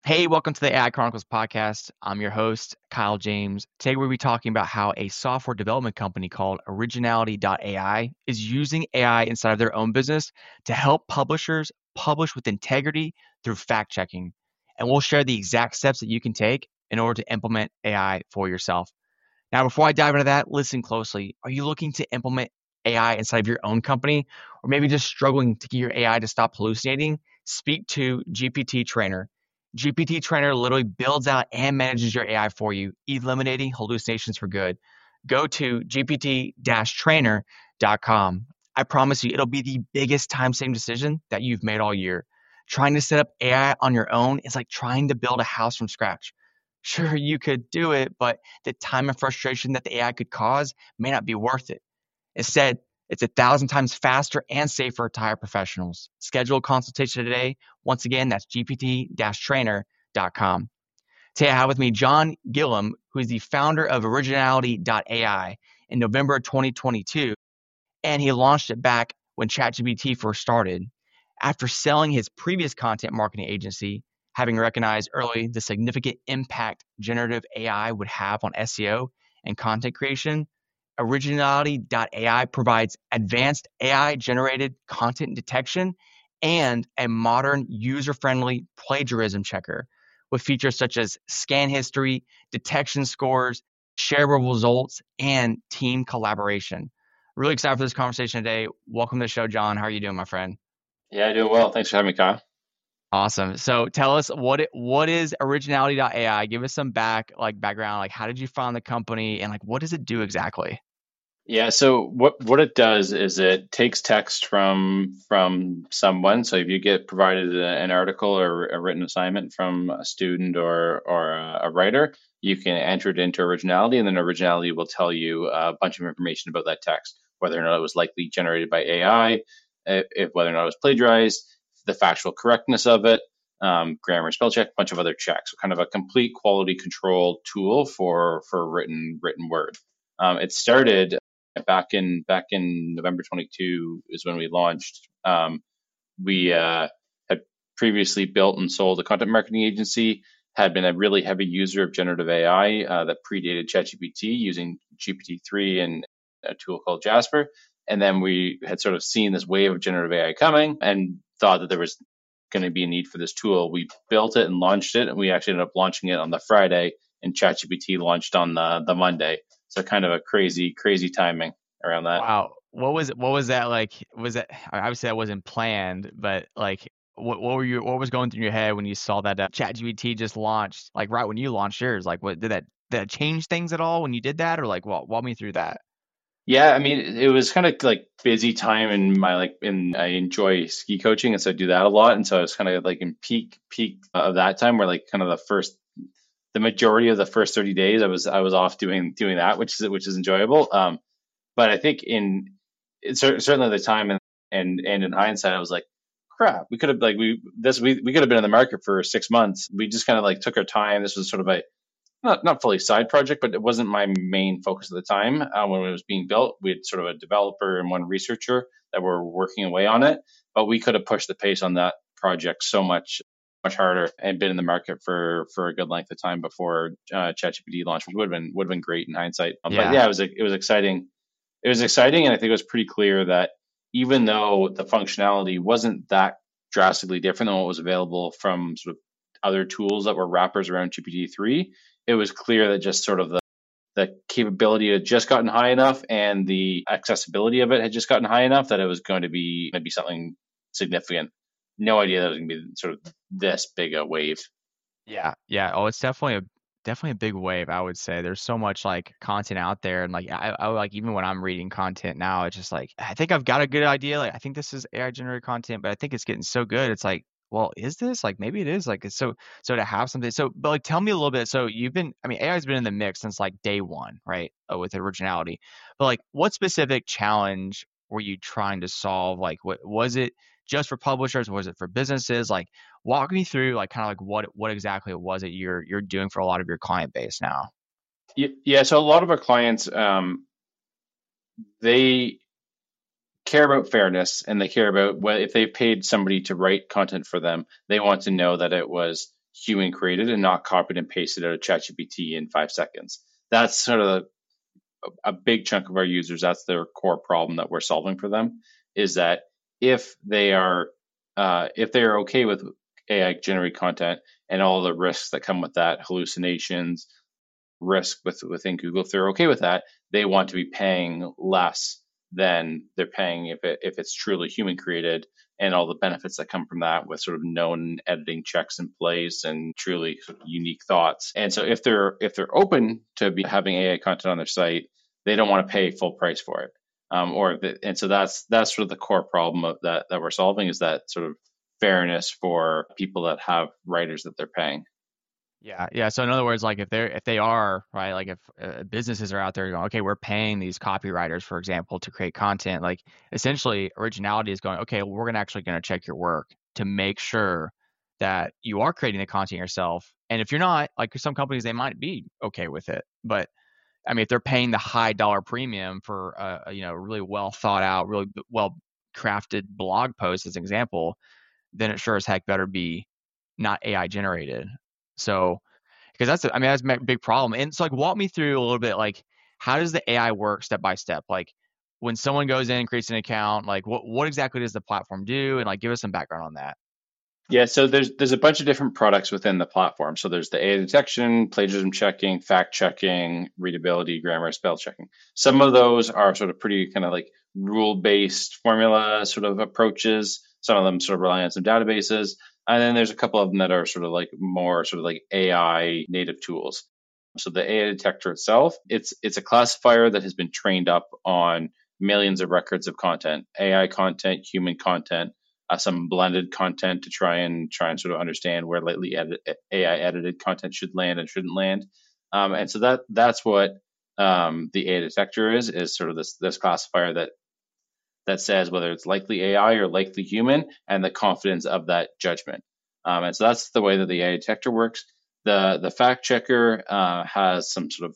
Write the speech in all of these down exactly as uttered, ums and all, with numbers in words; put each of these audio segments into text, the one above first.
Hey, welcome to the A I Chronicles podcast. I'm your host, Kyle James. Today we'll be talking about how a software development company called Originality dot A I is using A I inside of their own business to help publishers publish with integrity through fact checking. And we'll share the exact steps that you can take in order to implement A I for yourself. Now, before I dive into that, listen closely. Are you looking to implement A I inside of your own company, or maybe just struggling to get your A I to stop hallucinating? Speak to G P T Trainer. G P T Trainer literally builds out and manages your A I for you, eliminating hallucinations for good. Go to G P T trainer dot com. I promise you, it'll be the biggest time saving decision that you've made all year. Trying to set up A I on your own is like trying to build a house from scratch. Sure, you could do it, but the time and frustration that the A I could cause may not be worth it. Instead, it's a thousand times faster and safer to hire professionals. Schedule a consultation today. Once again, that's G P T trainer dot com. Today I have with me John Gilliam, who is the founder of Originality dot A I in November of twenty twenty-two, and he launched it back when ChatGPT first started. After selling his previous content marketing agency, having recognized early the significant impact generative A I would have on S E O and content creation, Originality dot A I provides advanced A I-generated content detection and a modern user-friendly plagiarism checker with features such as scan history, detection scores, shareable results, and team collaboration. Really excited for this conversation today. Welcome to the show, John. How are you doing, my friend? Yeah, doing well. Thanks for having me, Kyle. Awesome. So tell us what it, what is Originality dot A I? Give us some back like background. Like, how did you found the company, and like, what does it do exactly? Yeah, so what what it does is it takes text from from someone. So if you get provided a, an article or a written assignment from a student or or a, a writer, you can enter it into Originality, and then Originality will tell you a bunch of information about that text, whether or not it was likely generated by A I, if, if whether or not it was plagiarized, the factual correctness of it, um, grammar, spell check, a bunch of other checks. So kind of a complete quality control tool for for written written word. Um, it started back in back in November twenty-two is when we launched. Um, we uh, had previously built and sold a content marketing agency, had been a really heavy user of generative A I uh, that predated ChatGPT using G P T three and a tool called Jasper. And then we had sort of seen this wave of generative A I coming and thought that there was going to be a need for this tool. We built it and launched it, and we actually ended up launching it on the Friday, and ChatGPT launched on the the Monday. So kind of a crazy, crazy timing around that. Wow. What was what was that like? Was that obviously that wasn't planned, but like what what were you what was going through your head when you saw that uh, ChatGPT just launched? Like right when you launched yours, like what did that did that change things at all when you did that, or like walk walk me through that? Yeah, I mean, it was kind of like busy time in my like, in I enjoy ski coaching, and so I do that a lot. And so I was kind of like in peak peak of that time, where like kind of the first, the majority of the first thirty days, I was I was off doing doing that, which is which is enjoyable. Um, but I think in it's cer- certainly the time and and and in hindsight, I was like, crap, we could have like we this we we could have been in the market for six months. We just kind of like took our time. This was sort of a not not fully side project, but it wasn't my main focus at the time. Uh, when it was being built, we had sort of a developer and one researcher that were working away on it, but we could have pushed the pace on that project so much much harder and been in the market for for a good length of time before uh, ChatGPT launched, which would have been would have been great in hindsight. Um, but Yeah. yeah, it was it was exciting. It was exciting, and I think it was pretty clear that even though the functionality wasn't that drastically different than what was available from sort of other tools that were wrappers around G P T three, it was clear that just sort of the, the capability had just gotten high enough and the accessibility of it had just gotten high enough that it was going to be maybe something significant. No idea that it was going to be sort of this big a wave. Yeah, yeah. Oh, it's definitely a definitely a big wave, I would say. There's so much like content out there, and like I, I like even when I'm reading content now, it's just like I think I've got a good idea. Like I think this is A I generated content, but I think it's getting so good. It's like, well, is this like maybe it is like it's so so to have something. So, but like tell me a little bit. So you've been, I mean, A I's been in the mix since like day one, right? Uh, with originality, but like what specific challenge were you trying to solve? Like what was it? Just for publishers? Was it for businesses? Like walk me through like kind of like what what exactly it was that you're you're doing for a lot of your client base now. Yeah, so a lot of our clients, um, they care about fairness, and they care about what if they paid somebody to write content for them, they want to know that it was human created and not copied and pasted out of ChatGPT in five seconds. That's sort of a big chunk of our users. That's their core problem that we're solving for them, is that if they are uh, if they are okay with A I generated content and all the risks that come with that, hallucinations, risk with within Google, if they're okay with that, they want to be paying less than they're paying if it if it's truly human created, and all the benefits that come from that with sort of known editing checks in place and truly sort of unique thoughts. And so if they're if they're open to be having A I content on their site, they don't want to pay full price for it. Um, or the, and so that's that's sort of the core problem of that that we're solving, is that sort of fairness for people that have writers that they're paying. Yeah, yeah. So in other words, like if they're if they are right, like if uh, businesses are out there going, okay, we're paying these copywriters, for example, to create content. Like essentially, originality is going, okay, well, we're gonna actually going to check your work to make sure that you are creating the content yourself. And if you're not, like some companies, they might be okay with it. But I mean, if they're paying the high dollar premium for a, a you know really well thought out, really well crafted blog post, as an example, then it sure as heck better be not A I generated. So, because that's, a, I mean, that's a big problem. And so, like, walk me through a little bit, like, how does the A I work step by step? Like, when someone goes in and creates an account, like, what what exactly does the platform do? And like, give us some background on that. Yeah, so there's there's a bunch of different products within the platform. So there's the A I detection, plagiarism checking, fact checking, readability, grammar, spell checking. Some of those are sort of pretty kind of like rule-based formula sort of approaches. Some of them sort of rely on some databases. And then there's a couple of them that are sort of like more sort of like A I native tools. So the A I detector itself, it's it's a classifier that has been trained up on millions of records of content, A I content, human content, uh, some blended content to try and try and sort of understand where lately edit, A I edited content should land and shouldn't land. Um, and so that that's what um, the A I detector is is sort of this this classifier that that says whether it's likely A I or likely human, and the confidence of that judgment. Um, and so that's the way that the A I detector works. The the fact checker uh, has some sort of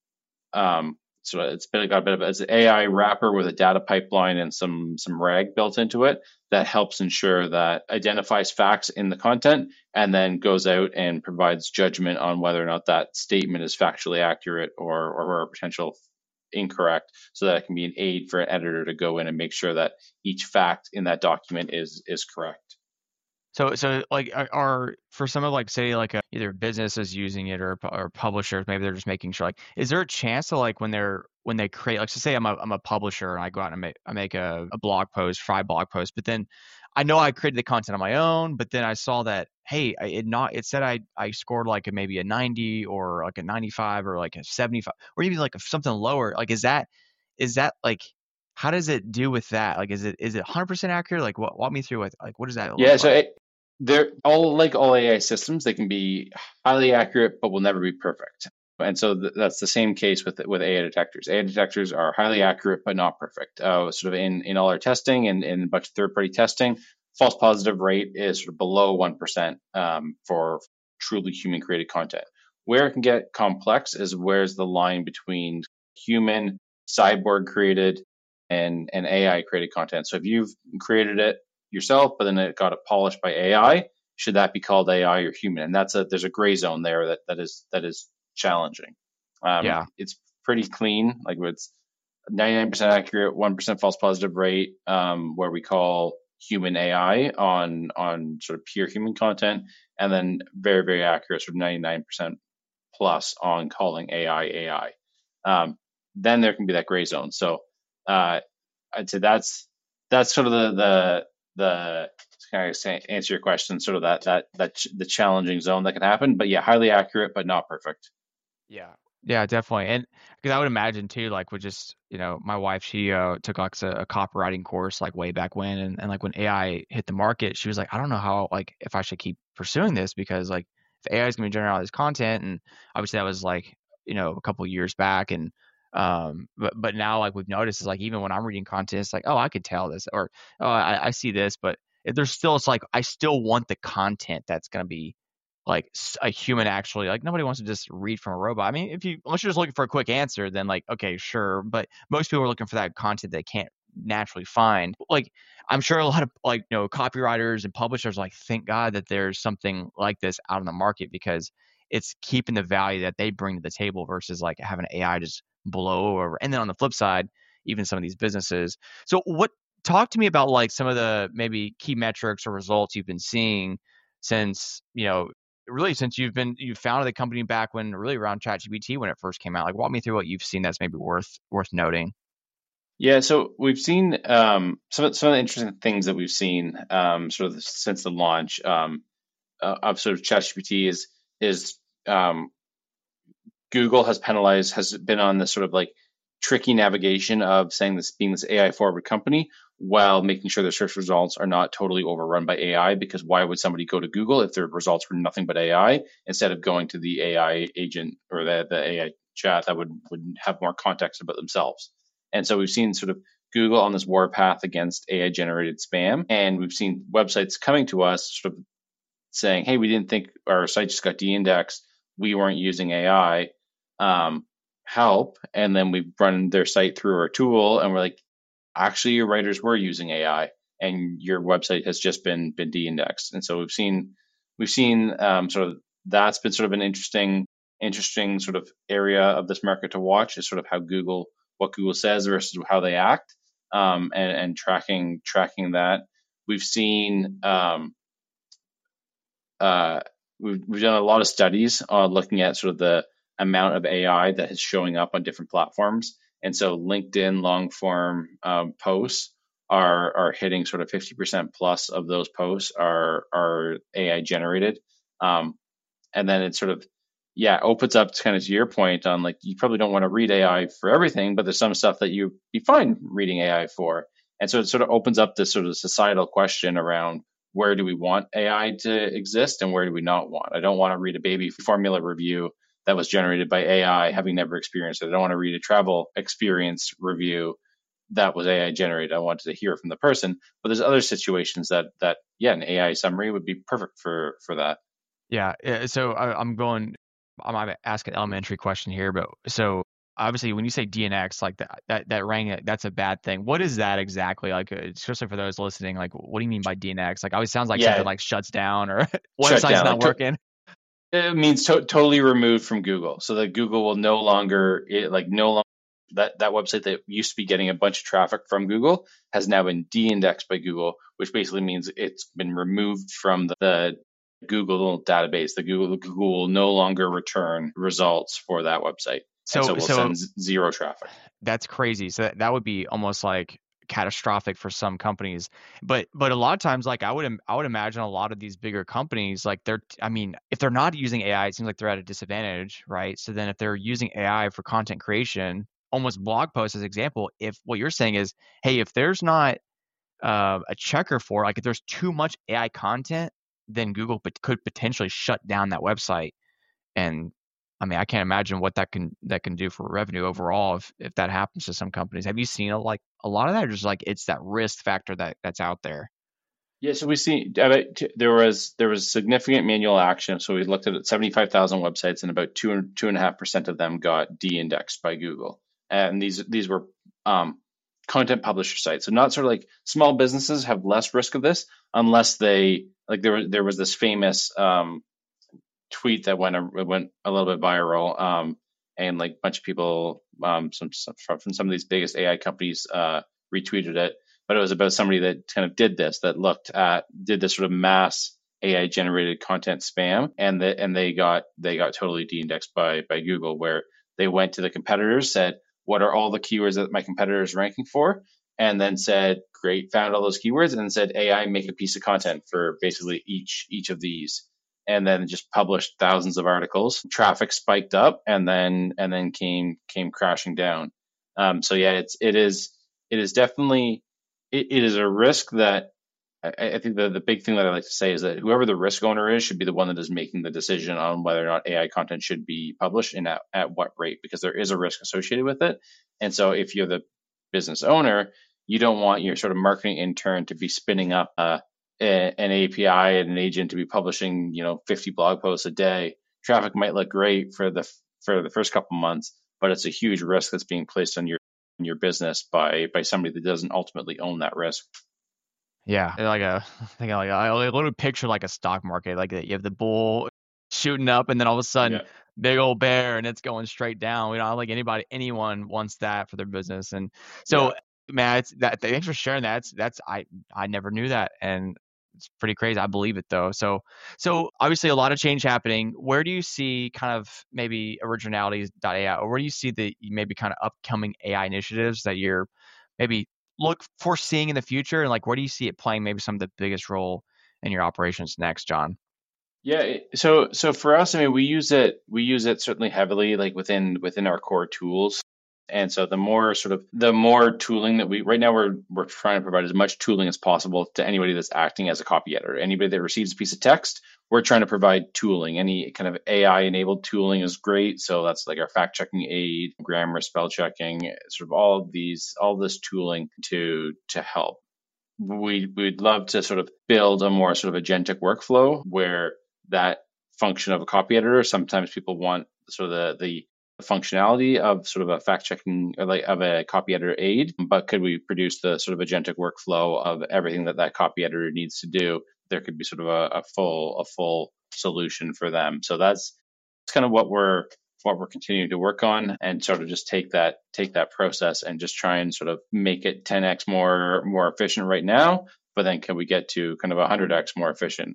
um, so it's been got a bit of it's an A I wrapper with a data pipeline and some some RAG built into it that helps ensure that identifies facts in the content and then goes out and provides judgment on whether or not that statement is factually accurate or or a potential incorrect, so that it can be an aid for an editor to go in and make sure that each fact in that document is is correct. So, so like, are, are for some of like, say, like a, either businesses using it or or publishers, maybe they're just making sure. Like, is there a chance to like when they're when they create, like, so say I'm a I'm a publisher and I go out and make I make a, a blog post, five blog posts, but then I know I created the content on my own, but then I saw that hey, I, it not it said I I scored like a, maybe a ninety or like a ninety-five or like a seventy-five or even like a, something lower. Like, is that is that like how does it do with that? Like, is it is it one hundred percent accurate? Like, what, walk me through what like what does that Yeah, look so like? it, they're all like all A I systems. They can be highly accurate, but will never be perfect. And so th- that's the same case with with A I detectors. A I detectors are highly accurate, but not perfect. Uh, sort of in, in all our testing and in a bunch of third party testing, false positive rate is sort of below one percent um, for truly human created content. Where it can get complex is where's the line between human, cyborg created, and, and A I created content. So if you've created it yourself, but then it got it polished by A I, should that be called A I or human? And that's a there's a gray zone there that that is that is challenging. Um, Yeah. it's pretty clean, like it's ninety-nine percent accurate, one percent false positive rate, um, where we call human A I on on sort of pure human content, and then very very accurate, sort of ninety-nine percent plus on calling A I A I. Um, then there can be that gray zone. So uh, I'd say that's that's sort of the the the kind of say, answer your question, sort of that that that ch- the challenging zone that can happen. But yeah, highly accurate, but not perfect. Yeah. Yeah, definitely. And because I would imagine too, like with just, you know, my wife, she uh, took like a, a copywriting course like way back when. And, and like when A I hit the market, she was like, I don't know how, like, if I should keep pursuing this because like if A I is going to be generating all this content. And obviously that was like, you know, a couple of years back. And, um, but, but now like we've noticed is like, even when I'm reading content, it's like, oh, I could tell this or, oh, I, I see this, but there's still, it's like, I still want the content that's going to be like a human actually like nobody wants to just read from a robot. I mean, if you unless you're just looking for a quick answer, then like okay, sure. But most people are looking for that content they can't naturally find. Like, I'm sure a lot of like, you know, copywriters and publishers like, thank God that there's something like this out in the market because it's keeping the value that they bring to the table versus like having A I just blow over. And then on the flip side, even some of these businesses. So what talk to me about like some of the maybe key metrics or results you've been seeing since, you know, really since you've been you founded the company back when really around ChatGPT when it first came out. Like walk me through what you've seen that's maybe worth worth noting. Yeah, so we've seen um, some of, some of the interesting things that we've seen um, sort of since the launch um, uh, of sort of ChatGPT is is um, Google has penalized, has been on this sort of like tricky navigation of saying this being this A I forward company while making sure their search results are not totally overrun by A I. Because why would somebody go to Google if their results were nothing but A I instead of going to the A I agent or the, the A I chat that would, would have more context about themselves? And so we've seen sort of Google on this war path against A I generated spam. And we've seen websites coming to us sort of saying, hey, we didn't think our site just got de-indexed. We weren't using A I. Um, help. And then we run their site through our tool and we're like, actually your writers were using A I and your website has just been been de-indexed. And so we've seen we've seen um, sort of that's been sort of an interesting interesting sort of area of this market to watch is sort of how Google what Google says versus how they act, um, and, and tracking tracking that. We've seen um, uh, we've we've done a lot of studies on looking at sort of the amount of A I that is showing up on different platforms. And so LinkedIn long form um, posts are are hitting sort of fifty percent plus of those posts are are A I generated. Um, and then it sort of, yeah, opens up to kind of to your point on like, you probably don't want to read A I for everything, but there's some stuff that you'd be fine reading A I for. And so it sort of opens up this sort of societal question around where do we want A I to exist and where do we not want? I don't want to read a baby formula review that was generated by A I, having never experienced it. I don't want to read a travel experience review that was A I generated. I wanted to hear from the person. But there's other situations that that yeah, an A I summary would be perfect for for that. Yeah. uh, So I, I'm going. I might ask an elementary question here, but so obviously when you say D N X, like that that that rang, that's a bad thing. What is that exactly? Like, uh, especially for those listening, like, what do you mean by D N X? Like, always sounds like something Yeah, like shuts down or shut website's down. not Like to, working. it means to, totally removed from Google, so that Google will no longer it, like no longer that that website that used to be getting a bunch of traffic from Google has now been de-indexed by Google, which basically means it's been removed from the, the Google database. The Google Google will no longer return results for that website, and So so we'll so send z- zero traffic. that's crazy. So that, that would be almost like catastrophic for some companies. But but a lot of times, like I would im- I would imagine a lot of these bigger companies, like they're I mean, if they're not using A I, it seems like they're at a disadvantage, right? So then if they're using A I for content creation, almost blog posts as example, if what you're saying is, hey, if there's not uh, a checker for like if there's too much A I content, then Google pot- could potentially shut down that website. And I mean, I can't imagine what that can that can do for revenue overall if if that happens to some companies. Have you seen a, like a lot of that, or just like it's that risk factor that that's out there? Yeah, so we see I bet there was there was significant manual action. So we looked at seventy-five thousand websites, and about two two and a half percent of them got de-indexed by Google. And these these were um, content publisher sites. So not sort of like small businesses have less risk of this unless they like there was there was this famous um, tweet that went a, went a little bit viral, um, and like a bunch of people um, some, some from some of these biggest A I companies uh, retweeted it. But it was about somebody that kind of did this, that looked at did this sort of mass A I generated content spam, and the, and they got they got totally de-indexed by by Google, where they went to the competitors, said, what are all the keywords that my competitor is ranking for, and then said, great, found all those keywords, and then said, A I, make a piece of content for basically each each of these, and then just published thousands of articles. Traffic spiked up, and then and then came came crashing down. Um, so yeah, it's it is it is definitely it, it is a risk that I, I think the, the big thing that I like to say is that whoever the risk owner is should be the one that is making the decision on whether or not A I content should be published and at, at what rate, because there is a risk associated with it. And so if you're the business owner, you don't want your sort of marketing intern to be spinning up uh, a, an A P I and an agent to be publishing, you know, fifty blog posts a day. Traffic might look great for the for the first couple months, but it's a huge risk that's being placed on your your business by by somebody that doesn't ultimately own that risk. Yeah, like a, I think like a, I literally picture like a stock market, like you have the bull shooting up, and then all of a sudden, Yeah. big old bear, and it's going straight down. You know, I don't think anybody, anyone wants that for their business. And Yeah. so, man, it's that. Thanks for sharing that. That's, that's I I never knew that, and it's pretty crazy. I believe it though. So so obviously a lot of change happening. Where do you see kind of maybe originalities dot A I, or where do you see the maybe kind of upcoming A I initiatives that you're maybe look foreseeing in the future, and like where do you see it playing maybe some of the biggest role in your operations next, John? Yeah, it- so so for us, I mean, we use it we use it certainly heavily, like within within our core tools. And so the more sort of the more tooling that we right now we're we're trying to provide as much tooling as possible to anybody that's acting as a copy editor. Anybody that receives a piece of text, we're trying to provide tooling. Any kind of A I enabled tooling is great. So that's like our fact checking aid, grammar, spell checking, sort of all of these all this tooling to to help. We we'd love to sort of build a more sort of agentic workflow where that function of a copy editor. Sometimes people want sort of the, the functionality of sort of a fact checking or like of a copy editor aid, but could we produce the sort of agentic workflow of everything that that copy editor needs to do? There could be sort of a, a full a full solution for them. So that's that's kind of what we're what we're continuing to work on, and sort of just take that take that process and just try and sort of make it ten x more more efficient right now. But then can we get to kind of one hundred x more efficient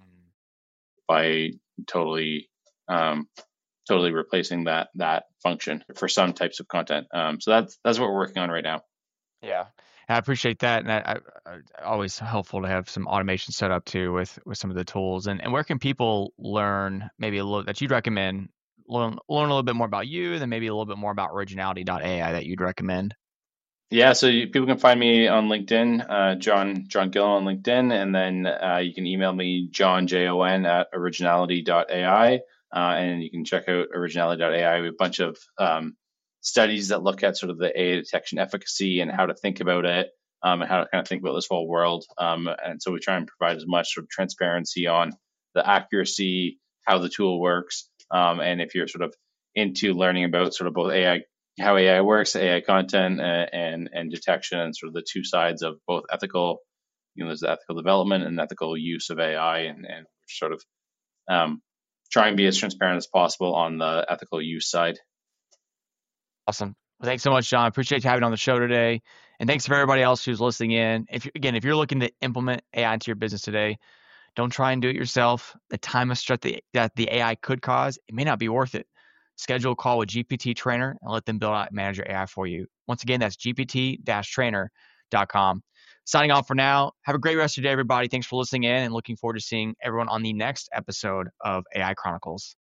by totally um, totally replacing that that function for some types of content. Um, so that's that's what we're working on right now. Yeah, I appreciate that, and I, I, I always helpful to have some automation set up too with with some of the tools. And and where can people learn maybe a little that you'd recommend learn learn a little bit more about you, and then maybe a little bit more about originality dot A I that you'd recommend? Yeah, so you, people can find me on LinkedIn, uh, John John Gillen on LinkedIn, and then uh, you can email me John J O N at originality dot A I, uh, and you can check out originality dot A I. We have a bunch of um, studies that look at sort of the A I detection efficacy and how to think about it, um, and how to kind of think about this whole world. Um, and so we try and provide as much sort of transparency on the accuracy, how the tool works, um, and if you're sort of into learning about sort of both A I, how A I works, A I content, uh, and and detection, and sort of the two sides of both ethical, you know, there's the ethical development and ethical use of A I, and, and sort of um, try and be as transparent as possible on the ethical use side. Awesome. Well, thanks so much, John. Appreciate you having on the show today, and thanks for everybody else who's listening in. If you, again, if you're looking to implement A I into your business today, don't try and do it yourself. The time and stress that that the A I could cause, it may not be worth it. Schedule a call with G P T Trainer and let them build out manage your A I for you. Once again, that's G P T trainer dot com. Signing off for now. Have a great rest of your day, everybody. Thanks for listening in, and looking forward to seeing everyone on the next episode of A I Chronicles.